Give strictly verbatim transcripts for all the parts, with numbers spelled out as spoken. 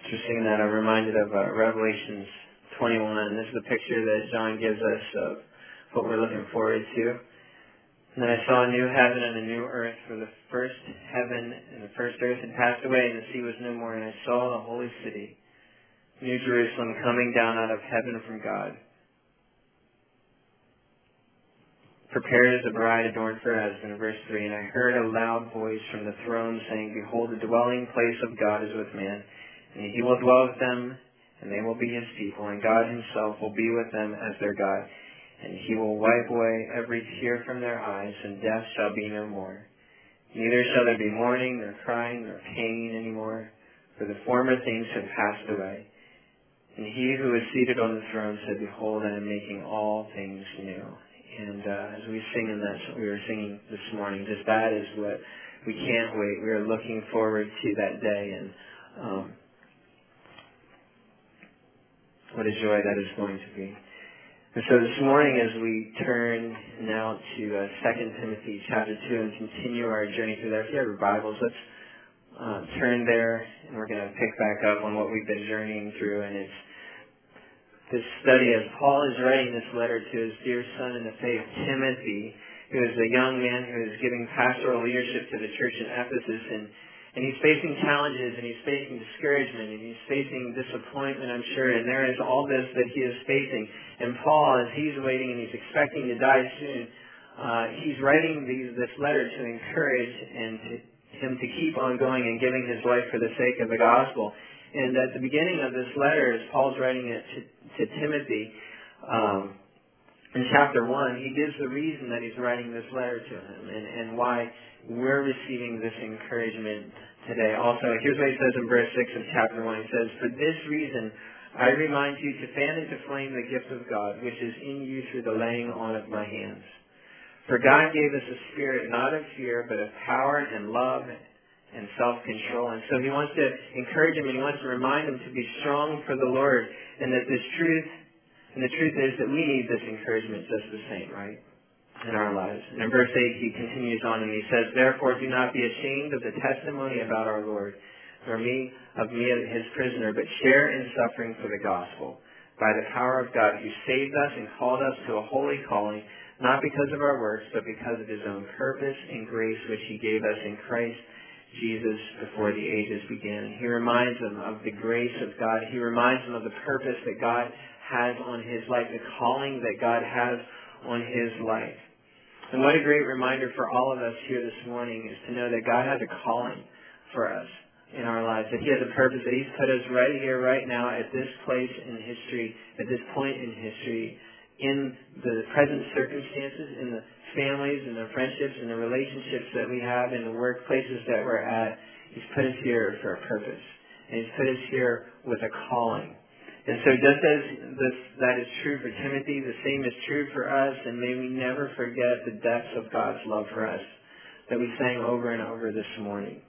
After seeing that, I'm reminded of uh, Revelations twenty-one. This is the picture that John gives us of what we're looking forward to. And then I saw a new heaven and a new earth, for the first heaven and the first earth had passed away, and the sea was no more. And I saw the holy city, New Jerusalem, coming down out of heaven from God, prepared as a bride adorned for her husband. Verse three, and I heard a loud voice from the throne saying, Behold, the dwelling place of God is with man, and he will dwell with them, and they will be his people, and God himself will be with them as their God. And he will wipe away every tear from their eyes, and death shall be no more. Neither shall there be mourning, nor crying, nor pain any more, for the former things have passed away. And he who is seated on the throne said, Behold, I am making all things new. And uh, as we sing in that, we were singing this morning, just that is what we can't wait. We are looking forward to that day, and um, what a joy that is going to be. And so this morning, as we turn now to uh, Second Timothy chapter two and continue our journey through there, if you have your Bibles, let's uh, turn there, and we're going to pick back up on what we've been journeying through. And it's this study as Paul is writing this letter to his dear son in the faith, Timothy, who is a young man who is giving pastoral leadership to the church in Ephesus, and And he's facing challenges, and he's facing discouragement, and he's facing disappointment, I'm sure. And there is all this that he is facing. And Paul, as he's waiting and he's expecting to die soon, uh, he's writing these, this letter to encourage and to, him to keep on going and giving his life for the sake of the gospel. And at the beginning of this letter, as Paul's writing it to, to Timothy, um, in chapter one, he gives the reason that he's writing this letter to him and, and why we're receiving this encouragement today. Also, here's what he says in verse six of chapter one. He says, For this reason, I remind you to fan into flame the gift of God, which is in you through the laying on of my hands. For God gave us a spirit not of fear, but of power and love and self-control. And so he wants to encourage him, and he wants to remind him to be strong for the Lord, and that this truth, and the truth is that we need this encouragement just the same, right? In our lives. And in verse eight, he continues on and he says, Therefore do not be ashamed of the testimony about our Lord, nor me of me his prisoner, but share in suffering for the gospel, by the power of God, who saved us and called us to a holy calling, not because of our works, but because of his own purpose and grace, which he gave us in Christ Jesus before the ages began. And he reminds them of the grace of God. He reminds them of the purpose that God has on his life, the calling that God has on his life. And what a great reminder for all of us here this morning is to know that God has a calling for us in our lives, that he has a purpose, that he's put us right here, right now, at this place in history, at this point in history, in the present circumstances, in the families and the friendships and the relationships that we have, in the workplaces that we're at. He's put us here for a purpose. And he's put us here with a calling. And so just as this, that is true for Timothy, the same is true for us, and may we never forget the depths of God's love for us that we sang over and over this morning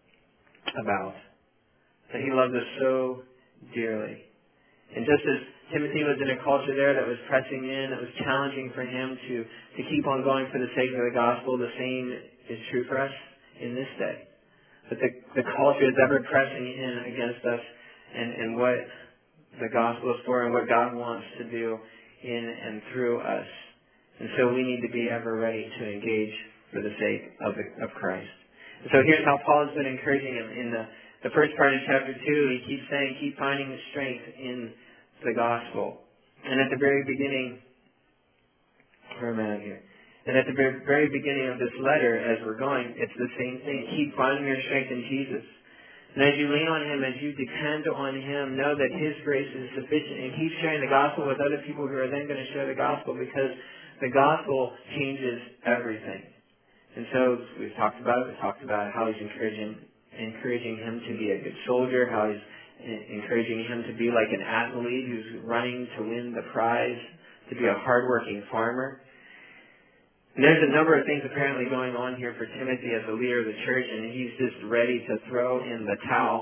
about. That he loved us so dearly. And just as Timothy was in a culture there that was pressing in, that was challenging for him to, to keep on going for the sake of the gospel, the same is true for us in this day. That the, the culture is ever pressing in against us, and, and what the gospel is for and what God wants to do in and through us. And so we need to be ever ready to engage for the sake of, the, of Christ. And so here's how Paul has been encouraging him. In the, the first part of chapter two, he keeps saying, keep finding the strength in the gospel. And at the very beginning, where am I here? And at the very, very beginning of this letter, as we're going, it's the same thing. Keep finding your strength in Jesus. And as you lean on him, as you depend on him, know that his grace is sufficient, and keep sharing the gospel with other people who are then going to share the gospel, because the gospel changes everything. And so we've talked about it. We've talked about how he's encouraging, encouraging him to be a good soldier, how he's encouraging him to be like an athlete who's running to win the prize, to be a hardworking farmer. And there's a number of things apparently going on here for Timothy as a leader of the church, and he's just ready to throw in the towel,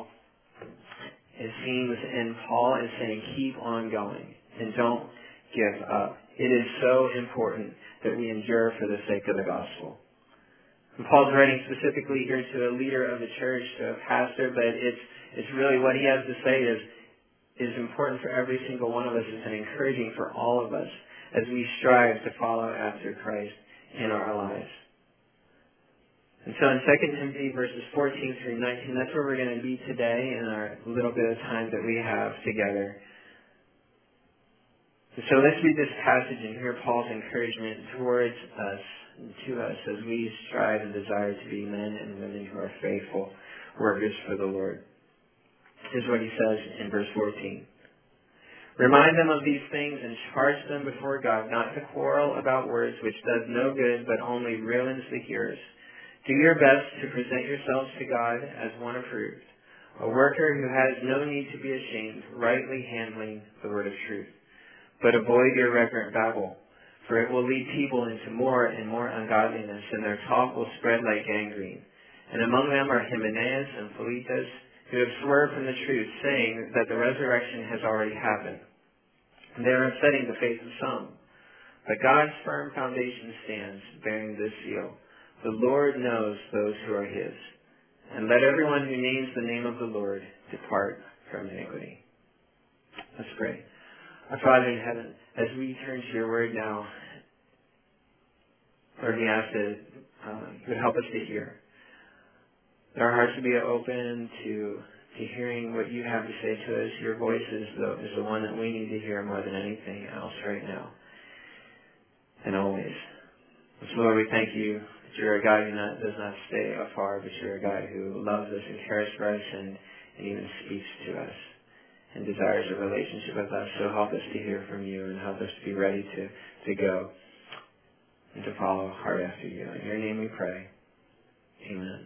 it seems, and Paul is saying, keep on going and don't give up. It is so important that we endure for the sake of the gospel. And Paul's writing specifically here to a leader of the church, to a pastor, but it's it's really what he has to say is is important for every single one of us. It's encouraging for all of us as we strive to follow after Christ in our lives. And so in Second Timothy verses fourteen through nineteen, that's where we're going to be today in our little bit of time that we have together. So let's read this passage and hear Paul's encouragement towards us and to us as we strive and desire to be men and women who are faithful workers for the Lord. Here's what he says in verse fourteen. Remind them of these things and charge them before God not to quarrel about words which does no good but only ruins the hearers. Do your best to present yourselves to God as one approved, a worker who has no need to be ashamed, rightly handling the word of truth. But avoid irreverent babble, for it will lead people into more and more ungodliness, and their talk will spread like gangrene. And among them are Hymenaeus and Philetus, who have swerved from the truth, saying that the resurrection has already happened. And they are upsetting the faith of some. But God's firm foundation stands, bearing this seal. The Lord knows those who are his. And let everyone who names the name of the Lord depart from iniquity. Let's pray. Our Father in heaven, as we turn to your word now, Lord, we ask that uh, you would help us to hear. That our hearts would be open to to hearing what you have to say to us. Your voice is the, is the one that we need to hear more than anything else right now and always. So Lord, we thank you that you're a God who not, does not stay afar, but you're a God who loves us and cares for us and, and even speaks to us and desires a relationship with us. So help us to hear from you and help us to be ready to, to go and to follow hard after you. In your name we pray. Amen.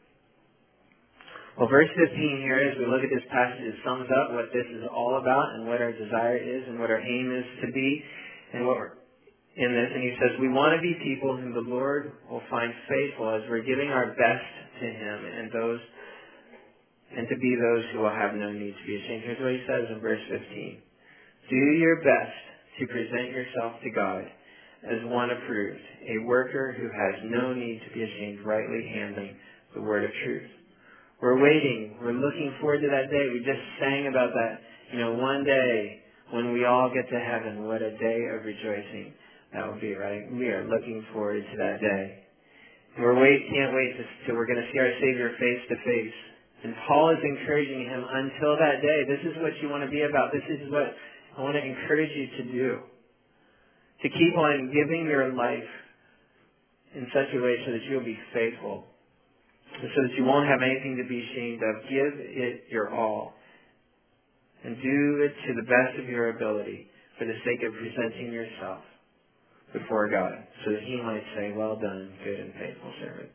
Well, verse fifteen here, as we look at this passage, it sums up what this is all about and what our desire is and what our aim is to be and what we're in this. And he says, we want to be people whom the Lord will find faithful as we're giving our best to him and those and to be those who will have no need to be ashamed. Here's what he says in verse fifteen. Do your best to present yourself to God as one approved, a worker who has no need to be ashamed, rightly handling the word of truth. We're waiting. We're looking forward to that day. We just sang about that. You know, one day when we all get to heaven, what a day of rejoicing that will be, right? We are looking forward to that day. We're wait, can't wait till we're going to see our Savior face to face. And Paul is encouraging him until that day. This is what you want to be about. This is what I want to encourage you to do. To keep on giving your life in such a way so that you'll be faithful. So that you won't have anything to be ashamed of. Give it your all. And do it to the best of your ability for the sake of presenting yourself before God, so that he might say, well done, good and faithful servant.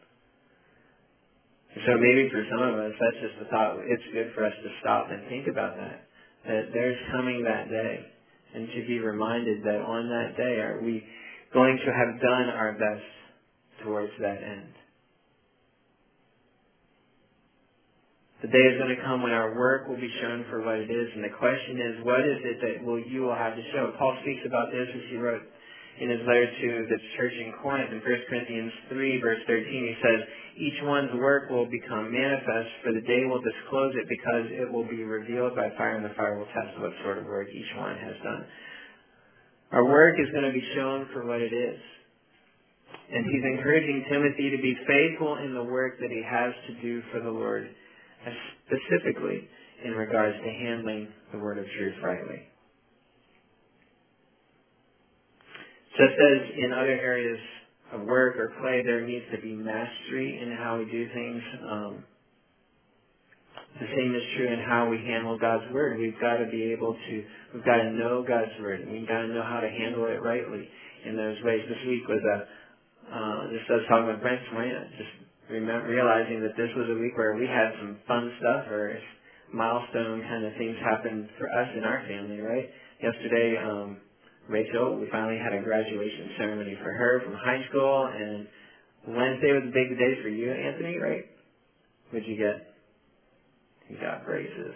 So maybe for some of us, that's just the thought. It's good for us to stop and think about that. That there's coming that day. And to be reminded that on that day, are we going to have done our best towards that end? The day is going to come when our work will be shown for what it is. And the question is, what is it that will you will have to show? Paul speaks about this as he wrote in his letter to the church in Corinth in First Corinthians three, verse thirteen. He says, each one's work will become manifest, for the day will disclose it, because it will be revealed by fire, and the fire will test what sort of work each one has done. Our work is going to be shown for what it is. And he's encouraging Timothy to be faithful in the work that he has to do for the Lord, specifically in regards to handling the word of truth rightly. Just as in other areas of work or play, there needs to be mastery in how we do things. Um, the same is true in how we handle God's word. We've got to be able to, we've got to know God's word. We've got to know how to handle it rightly in those ways. This week was a, uh, just I was talking with Brent Moran, just remember, realizing that this was a week where we had some fun stuff or milestone kind of things happen for us in our family, right? Yesterday, um, Rachel, we finally had a graduation ceremony for her from high school, and Wednesday was a big day for you, Anthony, right? What'd you get? You got braces.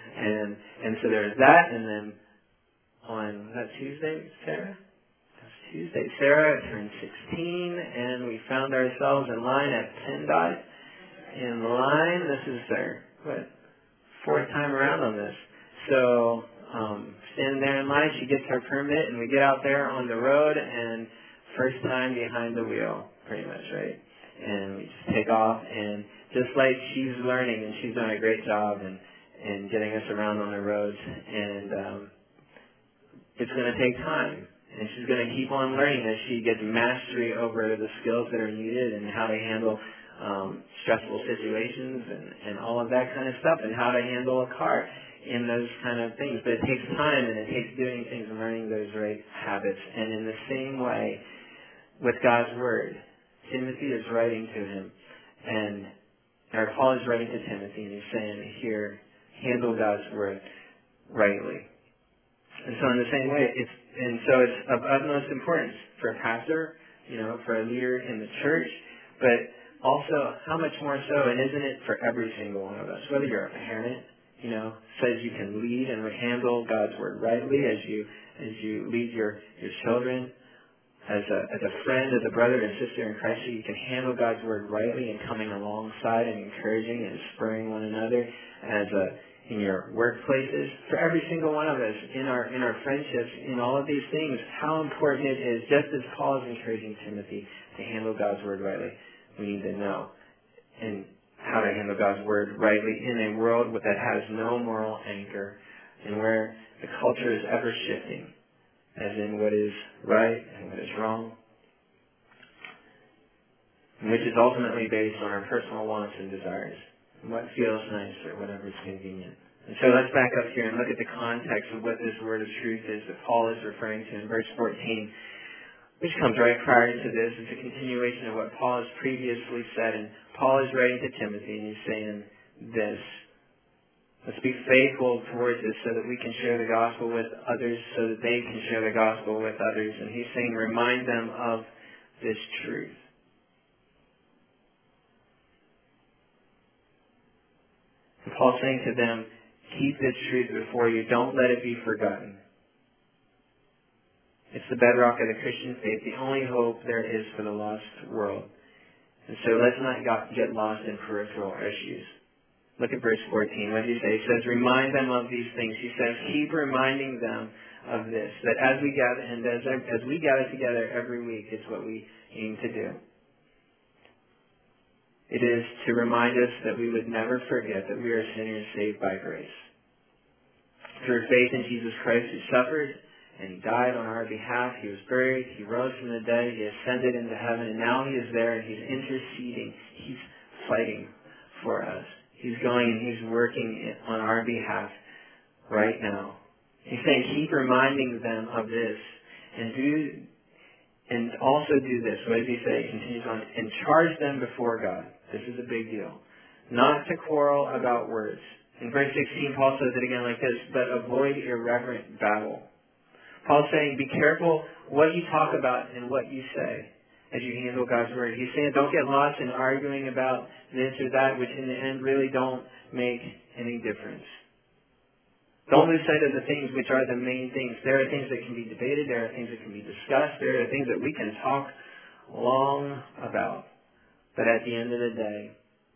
and and so there's that, and then on, was that Tuesday, Sarah? That's Tuesday. Sarah turned sixteen, and we found ourselves in line at PennDOT. In line, this is our, what, fourth time around on this. So, um, standing there in line, she gets her permit, and we get out there on the road, and first time behind the wheel, pretty much, right? And we just take off, and just like she's learning, and she's done a great job in, in getting us around on the roads, and um, it's going to take time. And she's going to keep on learning as she gets mastery over the skills that are needed and how to handle um, stressful situations and, and all of that kind of stuff, and how to handle a car in those kind of things. But it takes time, and it takes doing things and learning those right habits. And in the same way, with God's Word, Timothy is writing to him, and or Paul is writing to Timothy, and he's saying here, handle God's Word rightly. And so in the same way, it's and so it's of utmost importance for a pastor, you know, for a leader in the church, but also how much more so, and isn't it for every single one of us, whether you're a parent, you know, says you can lead and handle God's Word rightly as you as you lead your, your children, as a as a friend, as a brother and sister in Christ, so you can handle God's Word rightly and coming alongside and encouraging and spurring one another as a in your workplaces, for every single one of us, in our in our friendships, in all of these things, how important it is, just as Paul is encouraging Timothy to handle God's Word rightly, we need to know and how to handle God's Word rightly in a world that has no moral anchor and where the culture is ever shifting, as in what is right and what is wrong, which is ultimately based on our personal wants and desires, what feels nice or whatever is convenient. And so let's back up here and look at the context of what this word of truth is that Paul is referring to in verse fourteen, which comes right prior to this. It's a continuation of what Paul has previously said, and Paul is writing to Timothy, and he's saying this: let's be faithful towards this so that we can share the gospel with others, so that they can share the gospel with others. And he's saying, remind them of this truth. And Paul's saying to them, keep this truth before you. Don't let it be forgotten. It's the bedrock of the Christian faith, the only hope there is for the lost world. And so let's not get lost in peripheral issues. Look at verse fourteen. What does he say? He says, remind them of these things. He says, keep reminding them of this. That as we gather, and as, as we gather together every week, it's what we aim to do. It is to remind us that we would never forget that we are sinners saved by grace. Through faith in Jesus Christ, who suffered and he died on our behalf. He was buried. He rose from the dead. He ascended into heaven. And now he is there and he's interceding. He's fighting for us. He's going and he's working on our behalf right now. He's saying, keep reminding them of this. And do, and also do this. What does he say? He continues on. And charge them before God. This is a big deal. Not to quarrel about words. In verse sixteen, Paul says it again like this, but avoid irreverent babble. Paul's saying, be careful what you talk about and what you say as you handle God's Word. He's saying, don't get lost in arguing about this or that, which in the end really don't make any difference. Don't lose sight of the things which are the main things. There are things that can be debated. There are things that can be discussed. There are things that we can talk long about. But at the end of the day,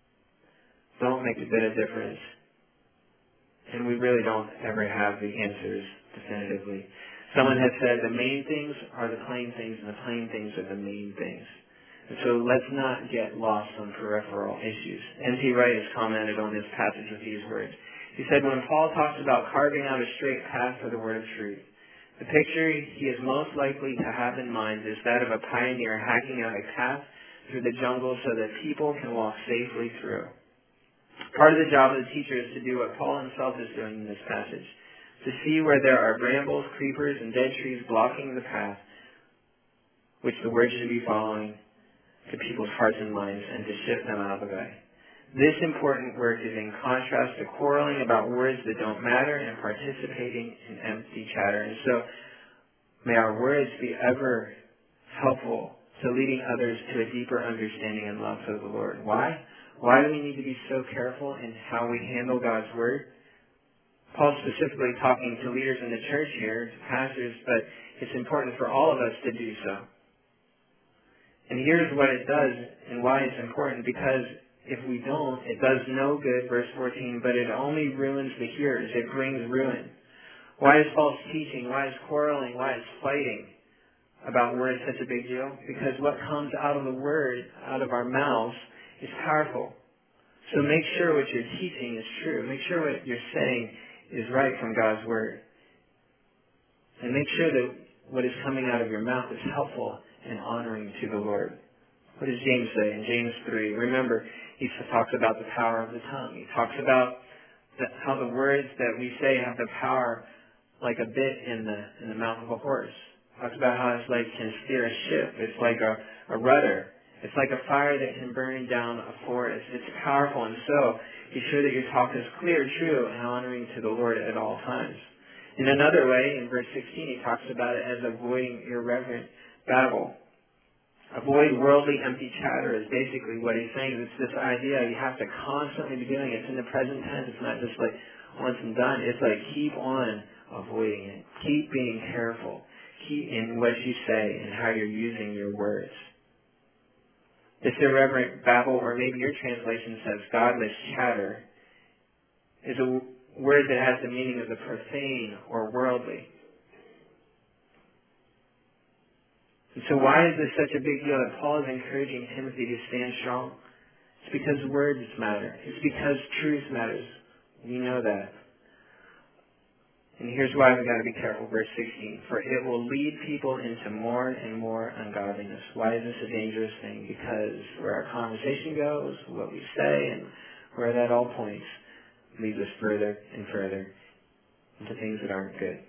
don't make a bit of difference. And we really don't ever have the answers definitively. Someone has said the main things are the plain things and the plain things are the main things. And so let's not get lost on peripheral issues. N T Wright has commented on this passage with these words. He said, when Paul talks about carving out a straight path for the word of truth, the picture he is most likely to have in mind is that of a pioneer hacking out a path through the jungle so that people can walk safely through. Part of the job of the teacher is to do what Paul himself is doing in this passage, to see where there are brambles, creepers, and dead trees blocking the path which the word should be following to people's hearts and minds, and to shift them out of the way. This important work is in contrast to quarreling about words that don't matter and participating in empty chatter. And so may our words be ever helpful to leading others to a deeper understanding and love for the Lord. Why? Why do we need to be so careful in how we handle God's Word? Paul's specifically talking to leaders in the church here, to pastors, but it's important for all of us to do so. And here's what it does and why it's important, because if we don't, it does no good, verse fourteen, but it only ruins the hearers. It brings ruin. Why is false teaching, why is quarreling, why is fighting about words such a big deal? Because what comes out of the word, out of our mouths, is powerful. So make sure what you're teaching is true. Make sure what you're saying is right from God's word. And make sure that what is coming out of your mouth is helpful and honoring to the Lord. What does James say in James three? Remember, he talks about the power of the tongue. He talks about the, how the words that we say have the power like a bit in the in the mouth of a horse. He talks about how it's like can steer a ship. It's like a, a rudder. It's like a fire that can burn down a forest. It's powerful, and so be sure that your talk is clear, true, and honoring to the Lord at all times. In another way, in verse sixteen, he talks about it as avoiding irreverent babble. Avoid worldly, empty chatter is basically what he's saying. It's this idea you have to constantly be doing it. It's in the present tense. It's not just like once and done. It's like keep on avoiding it. Keep being careful. Keep in what you say and how you're using your words. This irreverent babble, or maybe your translation says godless chatter, is a word that has the meaning of the profane or worldly. And so why is this such a big deal that Paul is encouraging Timothy to stand strong? It's because words matter. It's because truth matters. We know that. And here's why we've got to be careful, verse sixteen. For it will lead people into more and more ungodliness. Why is this a dangerous thing? Because where our conversation goes, what we say, and where that all points, leads us further and further into things that aren't good.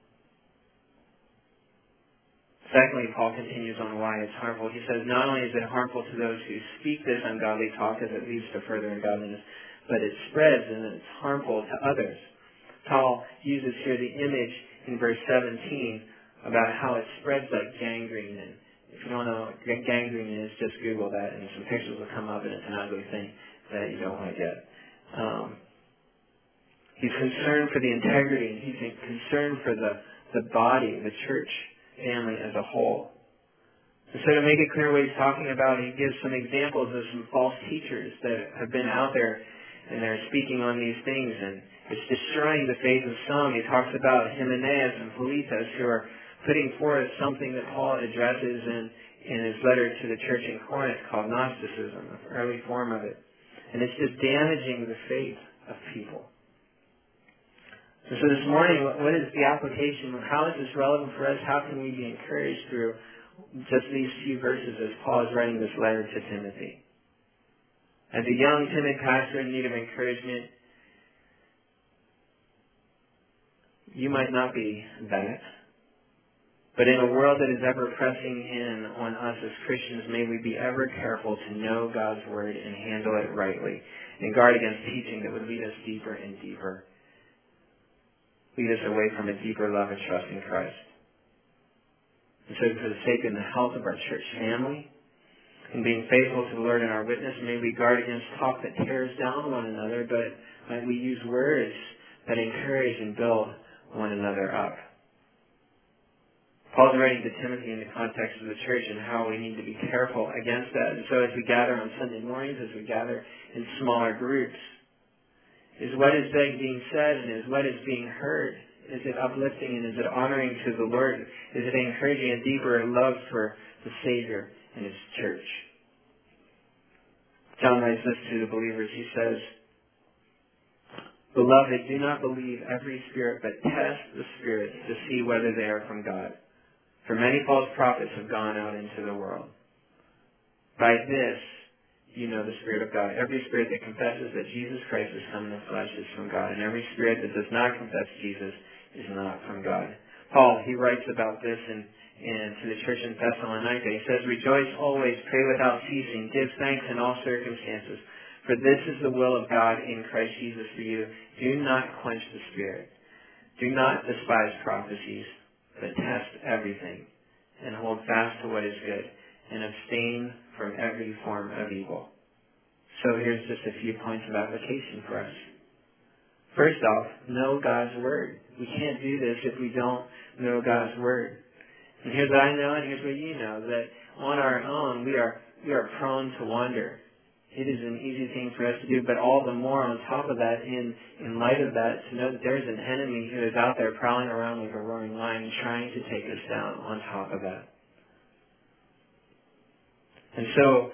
Secondly, Paul continues on why it's harmful. He says, not only is it harmful to those who speak this ungodly talk as it leads to further ungodliness, but it spreads and it's harmful to others. Paul uses here the image in verse seventeen about how it spreads like gangrene. And if you don't know what gangrene is, just Google that and some pictures will come up, and it's an ugly thing that you don't want to get. Um, he's concerned for the integrity, and he's concerned for the, the body, the church family as a whole. And so to make it clear what he's talking about, he gives some examples of some false teachers that have been out there and they're speaking on these things, and it's destroying the faith of some. He talks about Hymenaeus and Philetus, who are putting forth something that Paul addresses in, in his letter to the church in Corinth called Gnosticism, an early form of it. And it's just damaging the faith of people. And so this morning, what is the application? How is this relevant for us? How can we be encouraged through just these few verses as Paul is writing this letter to Timothy? As a young, timid pastor in need of encouragement, you might not be that. But in a world that is ever pressing in on us as Christians, may we be ever careful to know God's Word and handle it rightly, and guard against teaching that would lead us deeper and deeper, lead us away from a deeper love and trust in Christ. And so for the sake and the health of our church family, and being faithful to the Lord in our witness, may we guard against talk that tears down one another, but might we use words that encourage and build one another up. Paul's writing to Timothy in the context of the church and how we need to be careful against that. And so as we gather on Sunday mornings, as we gather in smaller groups, is what is being said and is what is being heard? Is it uplifting and is it honoring to the Lord? Is it encouraging a deeper love for the Savior and His church? John writes this to the believers. He says, Beloved, do not believe every spirit, but test the spirits to see whether they are from God. For many false prophets have gone out into the world. By this, you know the Spirit of God. Every spirit that confesses that Jesus Christ has come in the flesh is from God, and every spirit that does not confess Jesus is not from God. Paul, he writes about this in, in to the church in Thessalonica. He says, Rejoice always, pray without ceasing, give thanks in all circumstances. For this is the will of God in Christ Jesus for you. Do not quench the Spirit. Do not despise prophecies, but test everything, and hold fast to what is good, and abstain from every form of evil. So here's just a few points of application for us. First off, know God's Word. We can't do this if we don't know God's Word. And here's what I know, and here's what you know, that on our own, we are we are prone to wander. It is an easy thing for us to do, but all the more on top of that, in, in light of that, to know that there's an enemy who is out there prowling around like a roaring lion trying to take us down on top of that. And so,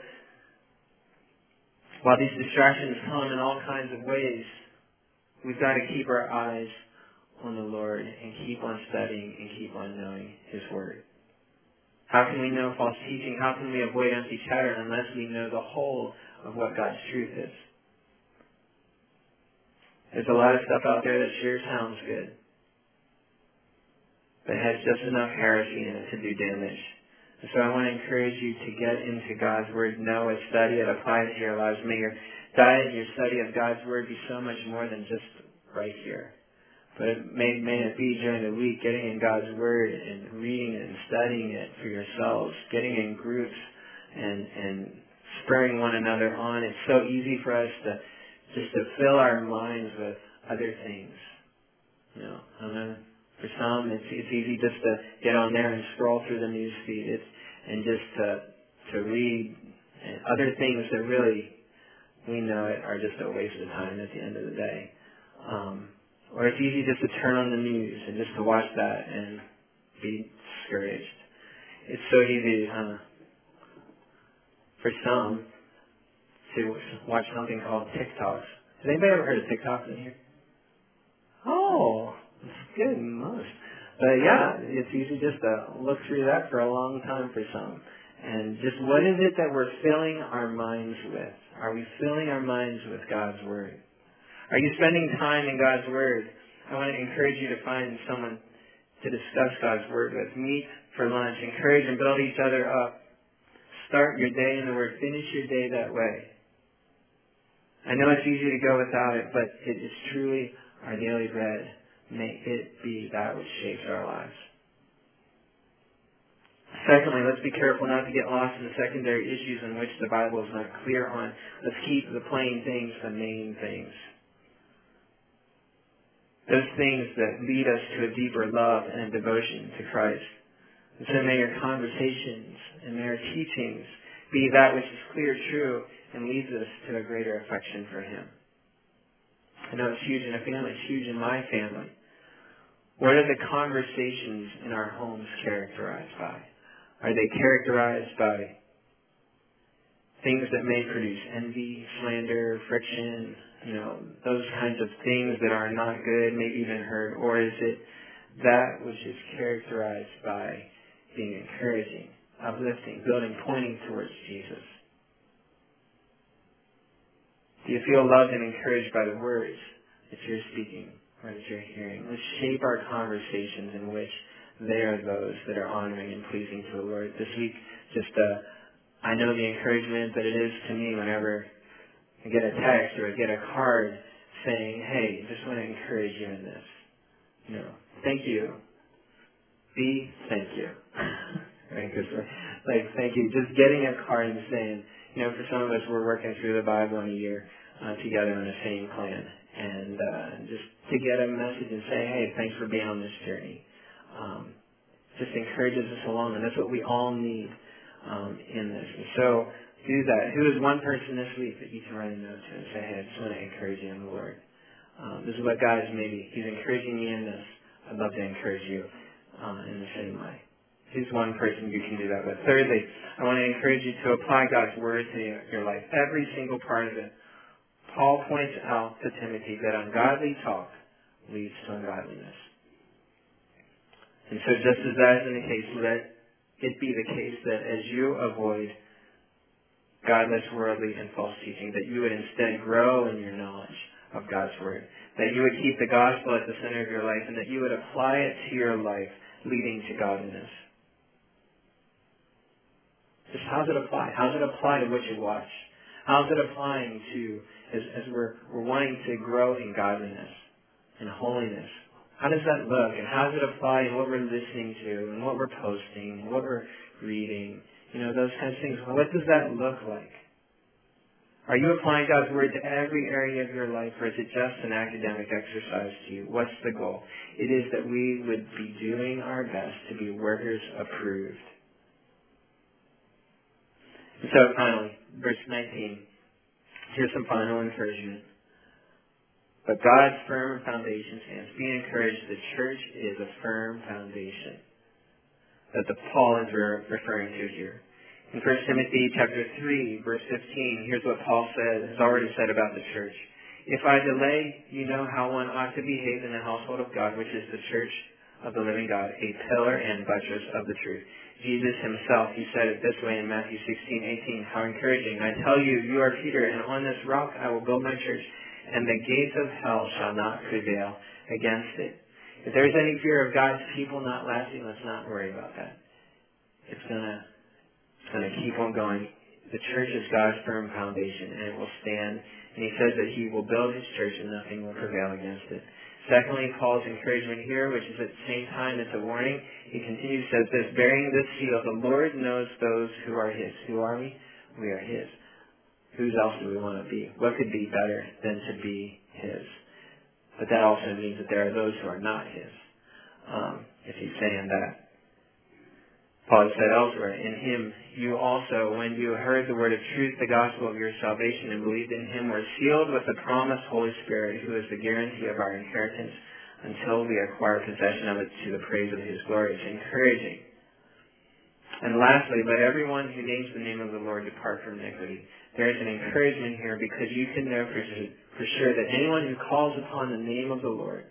while these distractions come in all kinds of ways, we've got to keep our eyes on the Lord and keep on studying and keep on knowing His Word. How can we know false teaching? How can we avoid empty chatter unless we know the whole of what God's truth is? There's a lot of stuff out there that sure sounds good, but has just enough heresy in it to do damage. And so I want to encourage you to get into God's Word, know it, study it, apply it to your lives. May your diet and your study of God's Word be so much more than just right here. But it may, may it be during the week, getting in God's Word and reading it and studying it for yourselves, getting in groups and, and spurring one another on. It's so easy for us to just to fill our minds with other things. You know, I don't know. For some, it's it's easy just to get on there and scroll through the news feed. It's and just to to read and other things that really we know it are just a waste of time at the end of the day. Um, or it's easy just to turn on the news and just to watch that and be discouraged. It's so easy uh, for some to watch something called TikToks. Has anybody ever heard of TikToks in here? Oh, that's good, most. But yeah, it's easy just to look through that for a long time for some. And just what is it that we're filling our minds with? Are we filling our minds with God's Word? Are you spending time in God's Word? I want to encourage you to find someone to discuss God's Word with. Meet for lunch. Encourage and build each other up. Start your day in the Word. Finish your day that way. I know it's easy to go without it, but it is truly our daily bread. May it be that which shapes our lives. Secondly, let's be careful not to get lost in the secondary issues in which the Bible is not clear on. Let's keep the plain things the main things. Those things that lead us to a deeper love and devotion to Christ. And so may your conversations and may our teachings be that which is clear, true, and leads us to a greater affection for Him. I know it's huge in a family. It's huge in my family. What are the conversations in our homes characterized by? Are they characterized by things that may produce envy, slander, friction, you know, those kinds of things that are not good, maybe even hurt? Or is it that which is characterized by being encouraging, uplifting, building, pointing towards Jesus? Do you feel loved and encouraged by the words that you're speaking or that you're hearing? Let's shape our conversations in which they are those that are honoring and pleasing to the Lord. This week, just uh, I know the encouragement that it is to me whenever I get a text or I get a card saying, hey, just want to encourage you in this. You know, thank you. B, thank you. Right? Because like, thank you. Just getting a card and saying, you know, for some of us, we're working through the Bible in a year uh, together on the same plan. And uh, just to get a message and say, hey, thanks for being on this journey. Um, just encourages us along. And that's what we all need um, in this. And so do that. Who is one person this week that you can write a note to and say, hey, I just want to encourage you in the Lord. Um, this is what God is maybe. He's encouraging me in this. I'd love to encourage you uh, in the same way. Who's one person you can do that with? Thirdly, I want to encourage you to apply God's Word to your life. Every single part of it. Paul points out to Timothy that ungodly talk leads to ungodliness. And so just as that is in the case, let it be the case that as you avoid godless, worldly, and false teaching, that you would instead grow in your knowledge of God's Word. That you would keep the gospel at the center of your life and that you would apply it to your life, leading to godliness. Just how's it apply? How's it apply to what you watch? How's it applying to, as, as we're, we're wanting to grow in godliness and holiness? How does that look? And how does it apply in what we're listening to and what we're posting and what we're reading? You know, those kinds of things. What does that look like? Are you applying God's Word to every area of your life, or is it just an academic exercise to you? What's the goal? It is that we would be doing our best to be workers approved. And so finally, verse nineteen, here's some final encouragement. But God's firm foundation stands. Be encouraged. The church is a firm foundation that the Paul is re- referring to here. In First Timothy chapter three, verse fifteen, here's what Paul said, has already said about the church. If I delay, you know how one ought to behave in the household of God, which is the church of the living God, a pillar and buttress of the truth. Jesus himself, he said it this way in Matthew sixteen eighteen, how encouraging. I tell you, you are Peter, and on this rock I will build my church, and the gates of hell shall not prevail against it. If there's any fear of God's people not lasting, let's not worry about that. It's gonna It's going to keep on going. The church is God's firm foundation, and it will stand. And he says that he will build his church, and nothing will prevail against it. Secondly, Paul's encouragement here, which is at the same time it's a warning. He continues, says this, bearing this seal, the Lord knows those who are his. Who are we? We are his. Whose else do we want to be? What could be better than to be his? But that also means that there are those who are not his, um, if he's saying that. Paul said elsewhere, in him you also, when you heard the word of truth, the gospel of your salvation, and believed in him, were sealed with the promised Holy Spirit, who is the guarantee of our inheritance until we acquire possession of it to the praise of his glory. It's encouraging. And lastly, let everyone who names the name of the Lord depart from iniquity. There is an encouragement here because you can know for, for sure that anyone who calls upon the name of the Lord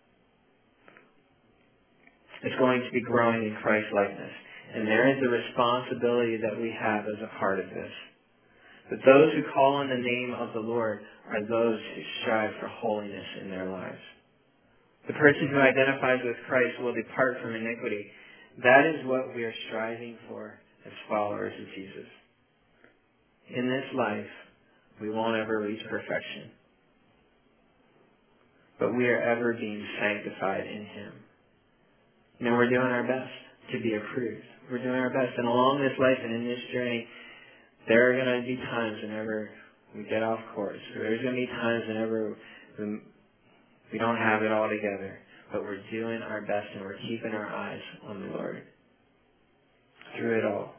is going to be growing in Christ-likeness. And there is a responsibility that we have as a part of this. But those who call on the name of the Lord are those who strive for holiness in their lives. The person who identifies with Christ will depart from iniquity. That is what we are striving for as followers of Jesus. In this life, we won't ever reach perfection. But we are ever being sanctified in him. You know, we're doing our best to be approved. We're doing our best. And along this life and in this journey, there are going to be times whenever we get off course. There's going to be times whenever we, we don't have it all together. But we're doing our best and we're keeping our eyes on the Lord through it all.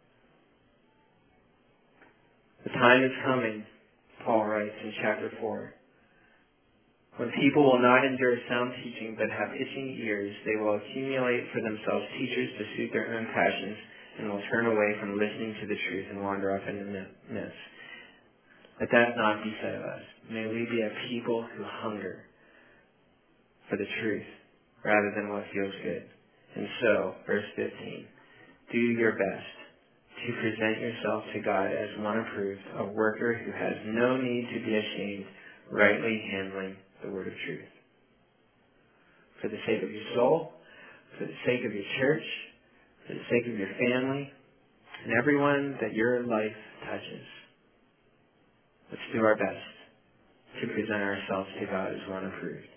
The time is coming, Paul writes in chapter four, when people will not endure sound teaching but have itching ears, they will accumulate for themselves teachers to suit their own passions and will turn away from listening to the truth and wander off into myths. Let that not be said of us. May we be a people who hunger for the truth rather than what feels good. And so, verse fifteen, do your best to present yourself to God as one approved, a worker who has no need to be ashamed, rightly handling the word of truth. For the sake of your soul, for the sake of your church, for the sake of your family, and everyone that your life touches, let's do our best to present ourselves to God as one approved.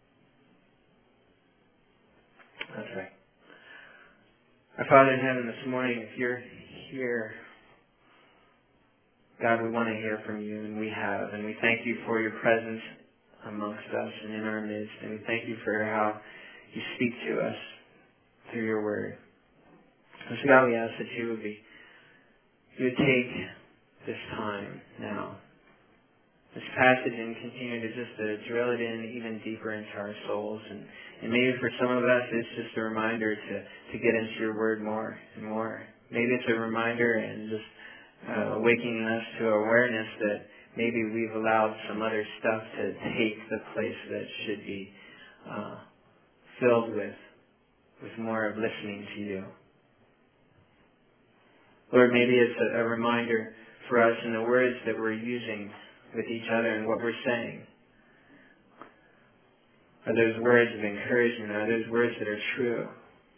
That's right. Our Father in heaven, this morning, if you're here, God, we want to hear from you, and we have, and we thank you for your presence amongst us and in our midst, and we thank you for how you speak to us through your word. And so God, we ask that you would be, you would take this time now, this passage, and continue to just uh, drill it in even deeper into our souls. And, and maybe for some of us, it's just a reminder to, to get into your word more and more. Maybe it's a reminder and just uh, awakening us to awareness that maybe we've allowed some other stuff to take the place that should be uh, filled with, with more of listening to you. Lord, maybe it's a, a reminder for us in the words that we're using with each other and what we're saying. Are those words of encouragement? Are those words that are true?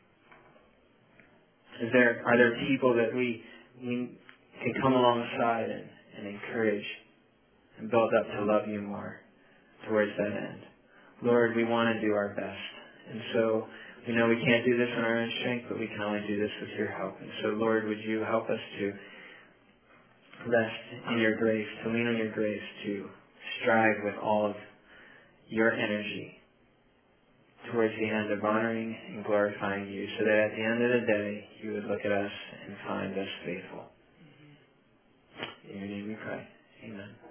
Is there, are there people that we, we can come alongside and, and encourage and build up to love you more towards that end? Lord, we want to do our best. And so we know we can't do this in our own strength, but we can only do this with your help. And so, Lord, would you help us to rest in your grace, to lean on your grace, to strive with all of your energy towards the end of honoring and glorifying you, so that at the end of the day, you would look at us and find us faithful. In your name we pray. Amen.